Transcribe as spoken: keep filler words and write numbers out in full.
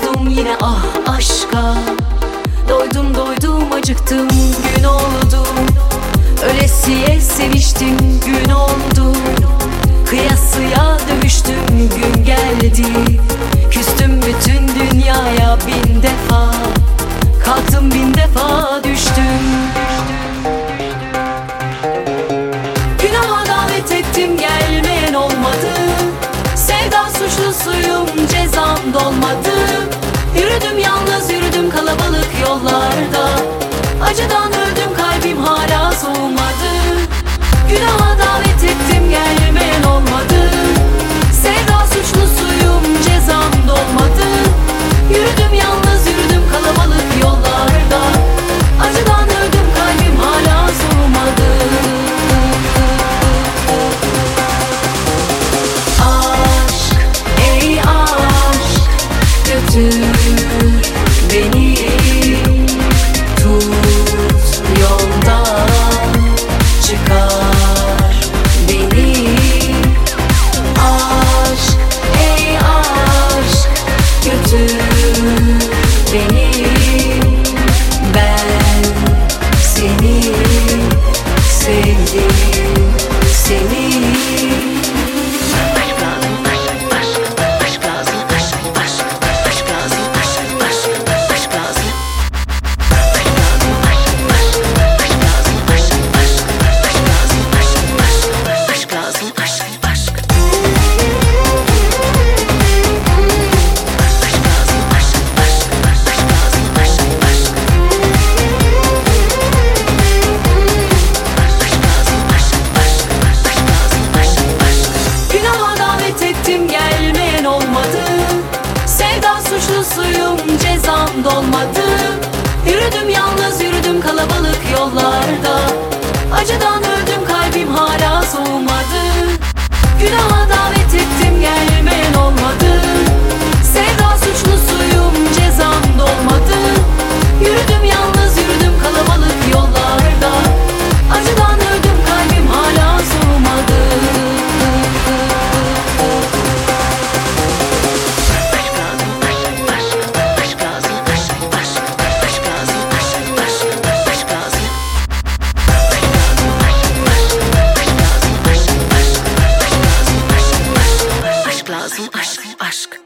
Doydum yine ah aşka, doydum doydum acıktım, gün oldu. Ölesiye seviştim, gün oldu. Kıyasıya dövüştüm, gün geldi. Küstüm bütün dünyaya bin defa, kalktım bin defa düştüm. Günaha davet ettim, gelmeyen olmadı. Sevda suçlusuyum, cezam dolmadı. Yürüdüm yalnız, yürüdüm kalabalık yollarda. Acıdan öldüm, kalbim hala soğumadı. Günaha davet ettim, gelmeyen olmadı. Sevda suçlusuyum, cezam dolmadı. Yürüdüm yalnız, yürüdüm kalabalık yollarda. Acıdan öldüm, kalbim hala soğumadı. Aşk, ey aşk, götür beni. Tut yoldan, çıkar beni. Aşk, ey aşk, götür beni. Ben seni sevdim, seni. Aşk lazım, aşk, aşk, aşk lazım, aşk, aşk, aşk lazım, aşk, aşk, aşk lazım. Günaha davet ettim, gelmeyen olmadı. Sevda suçlusuyum, cezam dolmadı. Yürüdüm yalnız, yürüdüm kalabalık yollarda. Acıdan